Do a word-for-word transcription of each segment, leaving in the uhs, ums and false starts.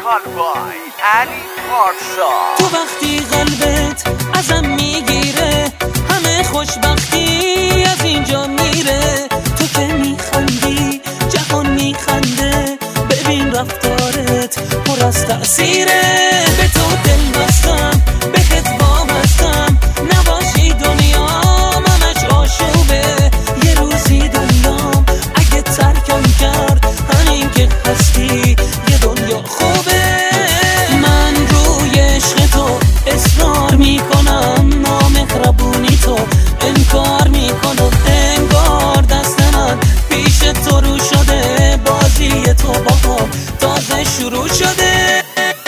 کالبای علی پارسا. تو وقتی قلبت ازم میگیره همه خوشبختی از اینجا میره. تو که میخندی جهان میخنده، ببین رفتارت پر از تأثیره. به تو دل بستم بهت وابستم، نباشی دنیام همش آشوبه. یه روزی دنیام اگه ترکم کرد همین که هستی یه دنیا خوبه. من روی عشق تو اصرار میکنم، نامهربونی تو انکار میکنم. انگار دست من پیش تو رو شده، بازی تو با هم تازه شروع شده.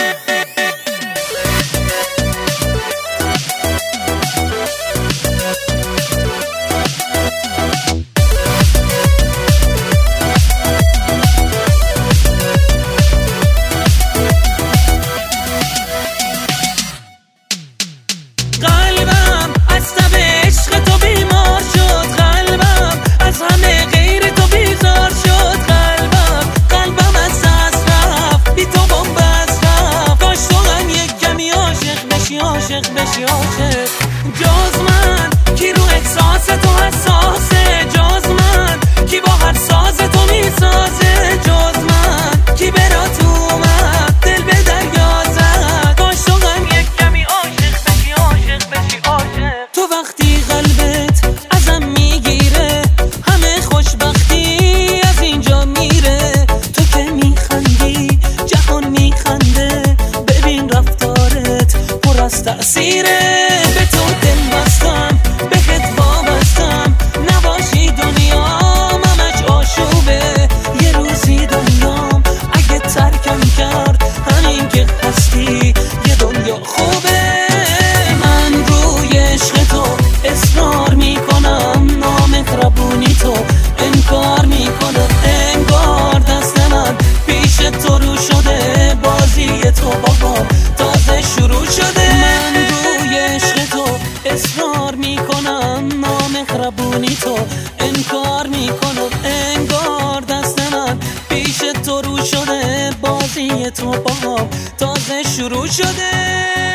قلبم از تب عشق تو بیمار شد، قلبم از همه غیر تو بیزار شد. قلبم قلبم از دست رفت، بی تو بنبست رفت. کاش تو هم یک کمی عاشق بشی، عاشق بشی، عاشق. جز من کی رو احساس تو حساسه، جز من کی با هر ساز تو میسازه، جز من کی برات اومد دل به دریا زد. کاش تو هم یک کمی عاشق بشی، عاشق بشی، عاشق. تو وقتی قلبت ازم میگیره همه خوشبختی از اینجا میره. تو که میخندی جهان میخنده، ببین رفتارت پر از تأثیره. به تو دل بستم بهت وابستم، نباشی دنیام همش آشوبه. یه روزی دنیام اگه ترکم کرد همین که هستی یه دنیا خوبه. من روی عشق تو اصرار میکنم، نامهربونی تو انکار میکنم. انگار دست من پیش تو رو شده، بازی تو با هم تازه شروع شده. من روی عشق تو اصرار میکنم، نامهربونی تو انکار میکنم. انگار دست من پیش تو رو شده، بازی تو با هم تازه شروع شده.